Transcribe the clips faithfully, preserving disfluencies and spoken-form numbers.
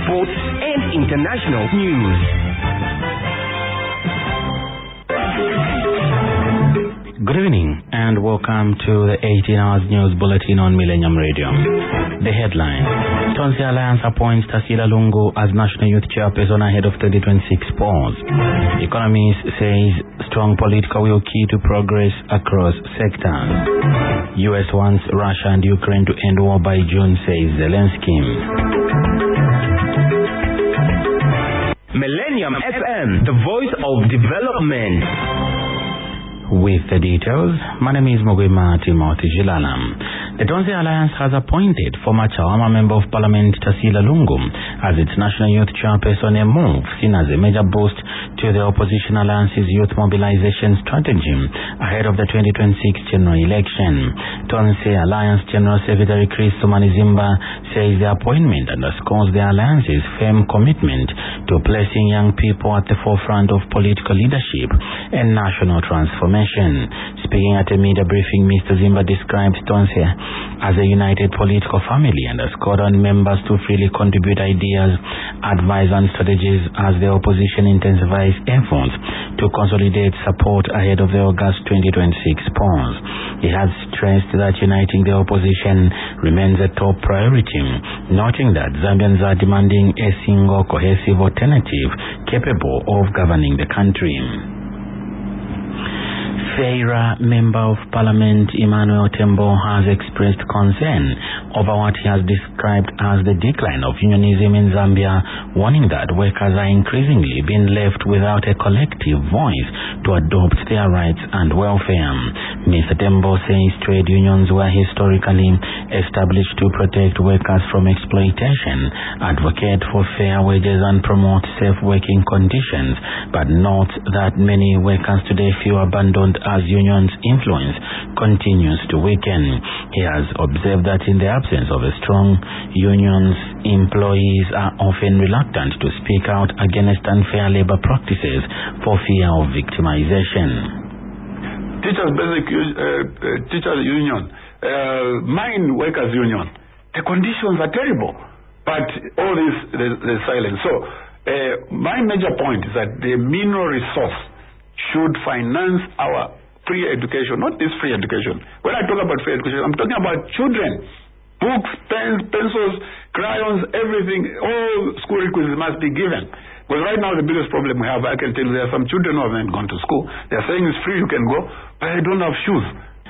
sports, and international news. Good evening and welcome to the eighteen hours news bulletin on Millennium Radio. The headline: Tonse Alliance appoints Tasila Lungu as National Youth Chairperson ahead of twenty twenty-six polls. Economist says strong political will key to progress across sectors. U S wants Russia and Ukraine to end war by June, says Zelensky. Millennium F M, the voice of development. With the details, my name is Mugwema Timothy Jilala. The Tonse Alliance has appointed former Chawama Member of Parliament Tasila Lungu as its National Youth Chairperson, a move seen as a major boost to the Opposition Alliance's youth mobilization strategy ahead of the twenty twenty-six general election. Tonse Alliance General Secretary Chris Somanizimba says the appointment underscores the Alliance's firm commitment to placing young people at the forefront of political leadership and national transformation. Speaking at a media briefing, Mister Zimba described Tonse as a united political family and underscored on members to freely contribute ideas, advice and strategies as the opposition intensifies efforts to consolidate support ahead of the August twenty twenty-six polls. He has stressed that uniting the opposition remains a top priority, noting that Zambians are demanding a single cohesive alternative capable of governing the country. Feira Member of Parliament Emmanuel Tembo has expressed concern over what he has described as the decline of unionism in Zambia, warning that workers are increasingly being left without a collective voice to adopt their rights and welfare. Mister Tembo says trade unions were historically established to protect workers from exploitation, advocate for fair wages and promote safe working conditions, but note that many workers today feel abandoned as unions' influence continues to weaken. He has observed that in the absence of a strong unions, employees are often reluctant to speak out against unfair labor practices for fear of victimization. Teachers' basic uh, teachers union, uh, mine workers union, the conditions are terrible, but all this is silent. So uh, my major point is that the mineral resource should finance our free education, not this free education. When I talk about free education, I'm talking about children. Books, pens, pencils, crayons, everything, all school requisites must be given. Because right now the biggest problem we have, I can tell you, there are some children who haven't gone to school. They are saying it's free, you can go, but they don't have shoes.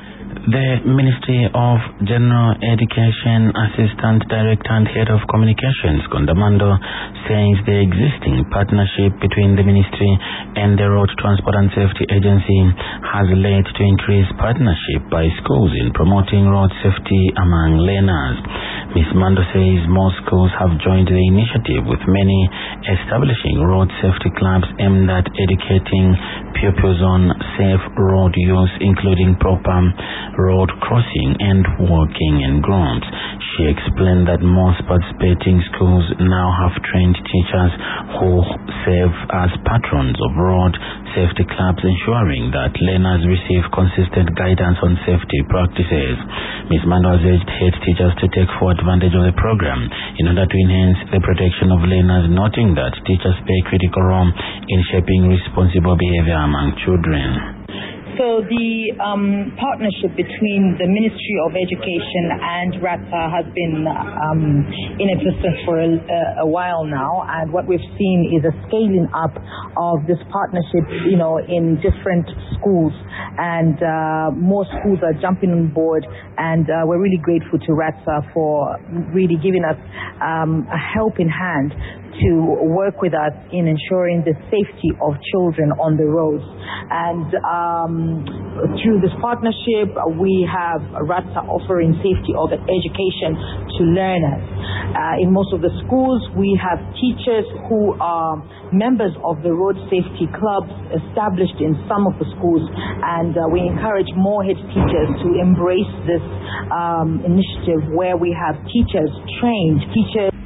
The Ministry of General Education Assistant Director and Head of Communications, Gondamando, says the existing partnership between the Ministry and the Road Transport and Safety Agency has led to increased partnership by schools in promoting road safety among learners. Miz Mando says more schools have joined the initiative, with many establishing road safety clubs aimed at educating pupils on safe road use, including proper road crossing and walking in groups. She explained that most participating schools now have trained teachers who serve as patrons of road safety clubs, ensuring that learners receive consistent guidance on safety practices. Miz Mando has urged head teachers to take full advantage of the program in order to enhance the protection of learners, noting that teachers play a critical role in shaping responsible behavior among children. So the um, partnership between the Ministry of Education and RATSA has been um, in existence for a, a while now, and what we've seen is a scaling up of this partnership, you know, in different schools, and uh, more schools are jumping on board, and uh, we're really grateful to RATSA for really giving us um, a helping hand to work with us in ensuring the safety of children on the roads. And um, through this partnership, we have RATSA offering safety of education to learners. Uh, in most of the schools, we have teachers who are members of the road safety clubs established in some of the schools, and uh, we encourage more head teachers to embrace this um, initiative where we have teachers trained, teachers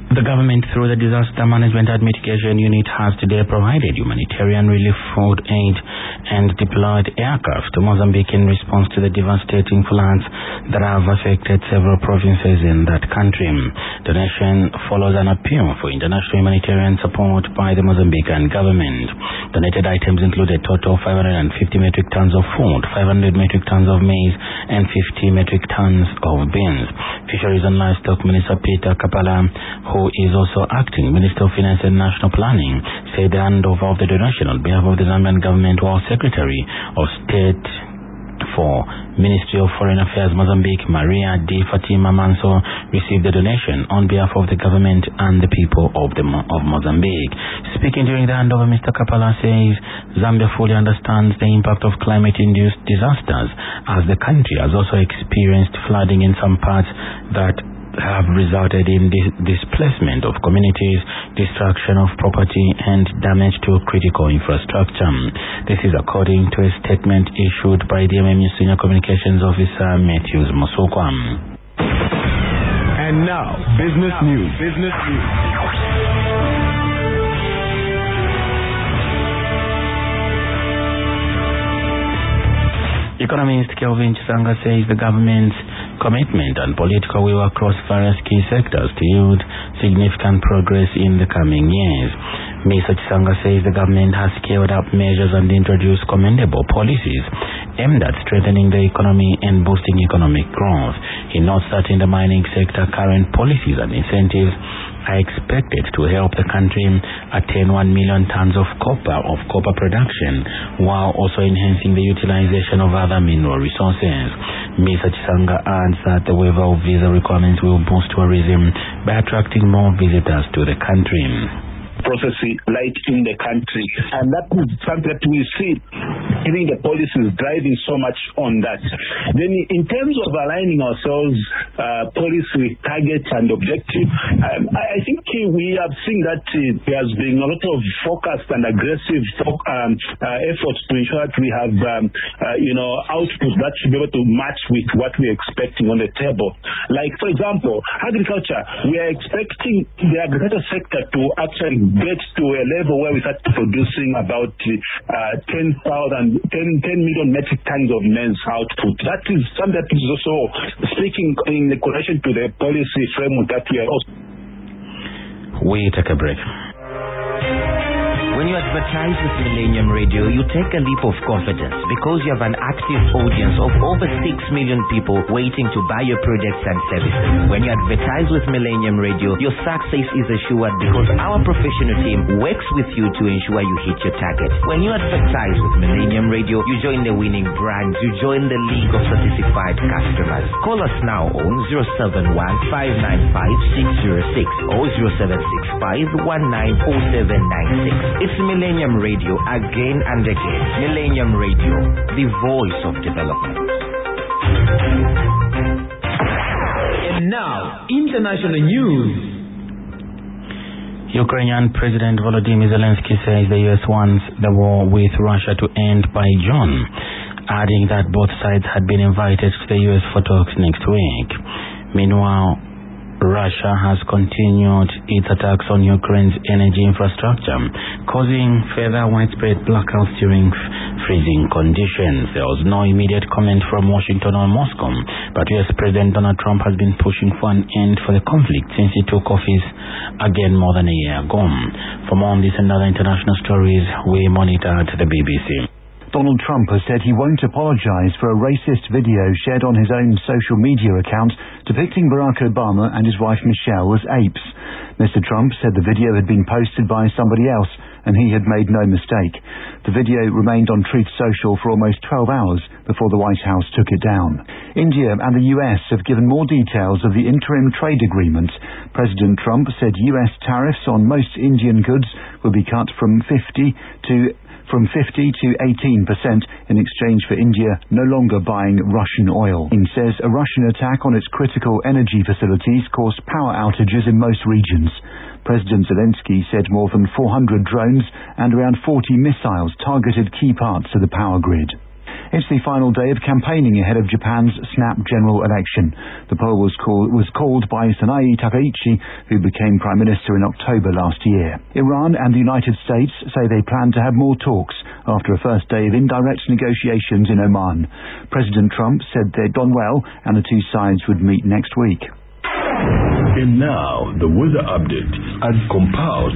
The government, through the Disaster Management and Mitigation Unit, has today provided humanitarian relief, food aid, and deployed aircraft to Mozambique in response to the devastating floods that have affected several provinces in that country. Donation follows an appeal for international humanitarian support by the Mozambican government. Donated items include a total of five hundred fifty metric tons of food, five hundred metric tons of maize, and fifty metric tons of beans. Fisheries and Livestock Minister Peter Kapala, who is also acting Minister of Finance and National Planning, said the handover of the donation on behalf of the Zambian government, while Secretary of State for Ministry of Foreign Affairs Mozambique, Maria Di Fatima Manso, received the donation on behalf of the government and the people of the of Mozambique. Speaking during the handover, Mister Kapala says Zambia fully understands the impact of climate-induced disasters, as the country has also experienced flooding in some parts that have resulted in dis displacement of communities, destruction of property, and damage to critical infrastructure. This is according to a statement issued by the M M U Senior Communications Officer Matthews Musokwa. And now, business news. Business news. Economist Kelvin Chisanga says the government's commitment and political will across various key sectors to yield significant progress in the coming years. Mister Chisanga says the government has scaled up measures and introduced commendable policies aimed at strengthening the economy and boosting economic growth. He notes that in the mining sector, current policies and incentives are expected to help the country attain one million tons of copper of copper production, while also enhancing the utilization of other mineral resources. Mister Chisanga adds that the waiver of visa requirements will boost tourism by attracting more visitors to the country. Process light in the country, and that is something that we see giving the policies driving so much on that. Then in terms of aligning ourselves uh, policy targets and objectives, um, I, I think we have seen that uh, there has been a lot of focused and aggressive um, uh, efforts to ensure that we have um, uh, you know output that should be able to match with what we're expecting on the table. Like, for example, agriculture, we are expecting the agriculture sector to actually get to a level where we start producing about uh, ten thousand, ten, ten million metric tons of maize output. That is something that is also speaking in relation to the policy framework that we are also. We take a break. When you advertise with Millennium Radio, you take a leap of confidence because you have an active audience of over six million people waiting to buy your products and services. When you advertise with Millennium Radio, your success is assured because our professional team works with you to ensure you hit your target. When you advertise with Millennium Radio, you join the winning brands, you join the league of certified customers. Call us now on zero seven one, five nine five, six zero six or zero seven six five, one nine zero seven nine six. It's Millennium Radio again and again. Millennium Radio, the voice of development. And now, international news. Ukrainian President Volodymyr Zelensky says the U S wants the war with Russia to end by June, adding that both sides had been invited to the U S for talks next week. Meanwhile, Russia has continued its attacks on Ukraine's energy infrastructure, causing further widespread blackouts during freezing conditions. There was no immediate comment from Washington or Moscow, but U S President Donald Trump has been pushing for an end for the conflict since he took office again more than a year ago. For more on this and other international stories, we monitor at the B B C. Donald Trump has said he won't apologize for a racist video shared on his own social media account depicting Barack Obama and his wife Michelle as apes. Mister Trump said the video had been posted by somebody else and he had made no mistake. The video remained on Truth Social for almost twelve hours before the White House took it down. India and the U S have given more details of the interim trade agreement. President Trump said U S tariffs on most Indian goods will be cut from fifty to from fifty to eighteen percent in exchange for India no longer buying Russian oil. He says a Russian attack on its critical energy facilities caused power outages in most regions. President Zelensky said more than four hundred drones and around forty missiles targeted key parts of the power grid. It's the final day of campaigning ahead of Japan's snap general election. The poll was, call, was called by Sanae Takaichi, who became Prime Minister in October last year. Iran and the United States say they plan to have more talks after a first day of indirect negotiations in Oman. President Trump said they'd gone well and the two sides would meet next week. And now, the weather update as compiled